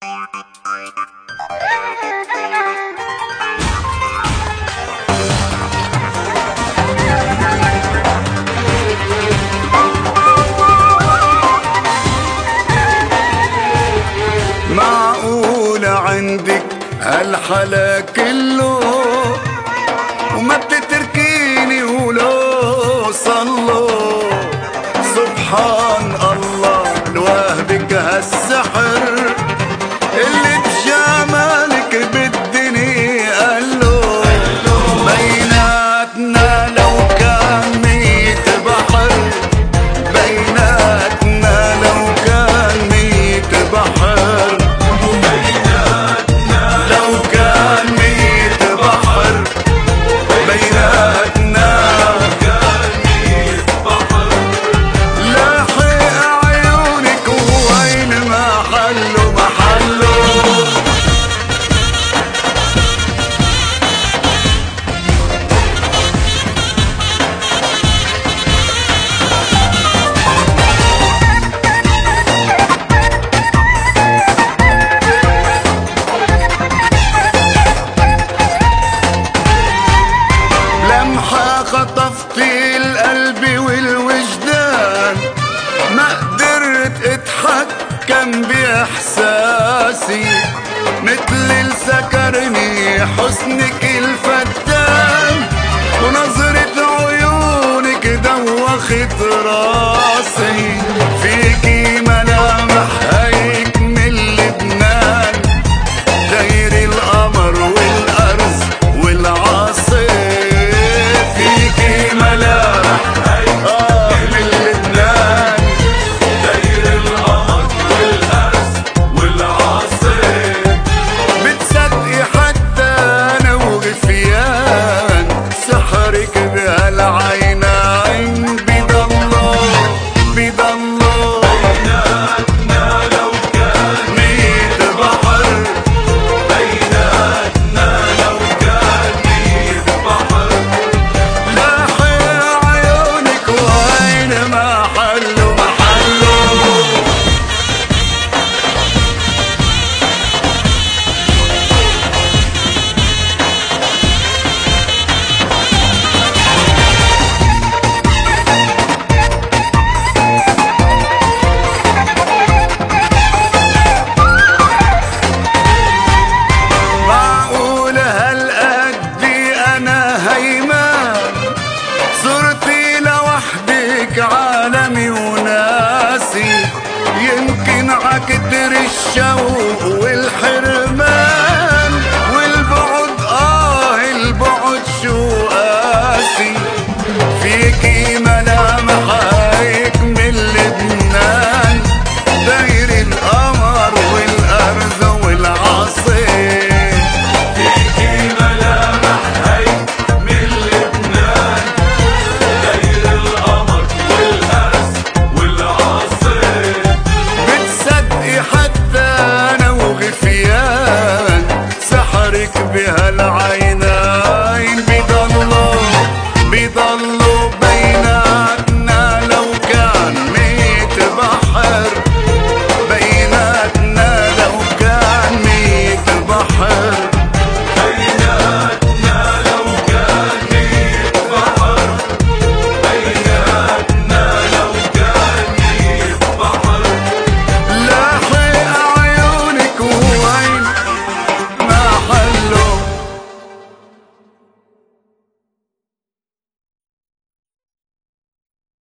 معقول عندك هالحلا كله وما بتتركيني ولو صلوا؟ سبحان الله لوهبك هالسحر اللي بجمالك بالدنيا قالوا. بيناتنا لو كان 100 بحر، بيناتنا لو كان 100 بحر، بيناتنا لو كان 100 بحر، بيناتنا لو كان 100 بحر. لاحق عيونك وين محله محله. لمحة خطفتي القلب والوجدان، ما قدرت اتحكم باحساسي، مثل اللي سكرني حسنك الفتان، ونظرة عيونك دوخت راسي. فيكي ملامح هيك من لبنان، داير القمر والأرز والعاصي. فيكي ملامح هيك من لبنان، داير القمر والأرز والعاصي. بتصدقي حتى أنا وغفيان، سحرك بهالعينين بيضلوا بيضلوا. بيناتنا لو كان 100 بحر، بيناتنا لو كان 100 بحر. لاحق عيونك وين محله محله. معقول هالقد انا هيمان، صرتي لوحدك عالمي وناسي. يمكن عكتر الشوق والحرمان والبعد، البعد شو قاسي. فيكي ملامح هيك من لبنان، داير القمر والأرز والعاصي. فيكي ملامح هيك من لبنان، داير القمر والأرز والعاصي. بتصدقي حتى أنا وغفيان، سحرك بهالعينين